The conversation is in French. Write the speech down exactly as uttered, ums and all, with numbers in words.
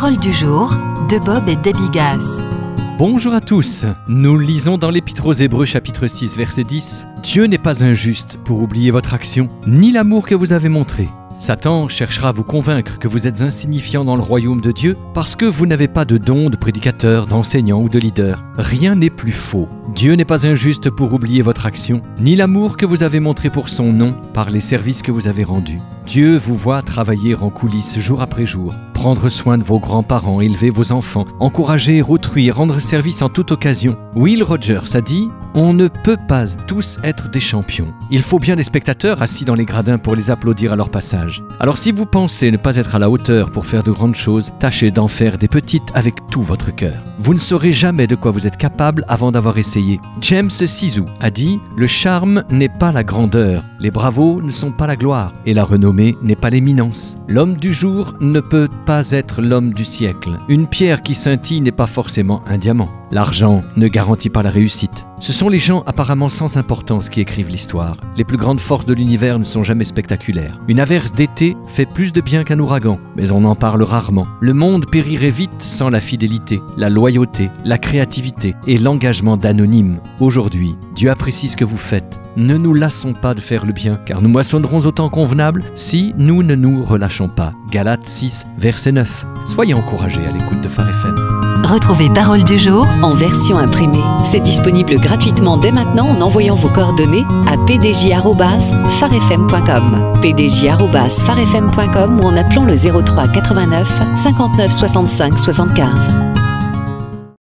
Parole du jour de Bob et Debbie Gass. Bonjour à tous, nous lisons dans l'Épître aux Hébreux chapitre six verset dix. Dieu n'est pas injuste pour oublier votre action, ni l'amour que vous avez montré. Satan cherchera à vous convaincre que vous êtes insignifiant dans le royaume de Dieu parce que vous n'avez pas de don de prédicateur, d'enseignant ou de leader. Rien n'est plus faux. Dieu n'est pas injuste pour oublier votre action, ni l'amour que vous avez montré pour son nom par les services que vous avez rendus. Dieu vous voit travailler en coulisses jour après jour, prendre soin de vos grands-parents, élever vos enfants, encourager autrui, rendre service en toute occasion. Will Rogers a dit « On ne peut pas tous être des champions. Il faut bien des spectateurs assis dans les gradins pour les applaudir à leur passage. Alors si vous pensez ne pas être à la hauteur pour faire de grandes choses, tâchez d'en faire des petites avec tout votre cœur. Vous ne saurez jamais de quoi vous êtes capable avant d'avoir essayé. » James Sizou a dit « Le charme n'est pas la grandeur, les bravos ne sont pas la gloire, et la renommée n'est pas l'éminence. L'homme du jour ne peut pas être l'homme du siècle. Une pierre qui scintille n'est pas forcément un diamant. L'argent ne garantit pas la réussite. Ce sont les gens apparemment sans importance qui écrivent l'histoire. Les plus grandes forces de l'univers ne sont jamais spectaculaires. Une averse d'été fait plus de bien qu'un ouragan, mais on en parle rarement. Le monde périrait vite sans la fidélité, la loyauté, la créativité et l'engagement d'anonymes. Aujourd'hui, Dieu apprécie ce que vous faites. Ne nous lassons pas de faire le bien, car nous moissonnerons au temps convenable si nous ne nous relâchons pas. Galates six, verset neuf. Soyez encouragés à l'écoute de Phare F M. Retrouvez Parole du jour en version imprimée. C'est disponible gratuitement dès maintenant en envoyant vos coordonnées à p d j arobase phare f m point com, p d j arobase phare f m point com ou en appelant le zéro trois quatre-vingt-neuf cinquante-neuf soixante-cinq soixante-quinze.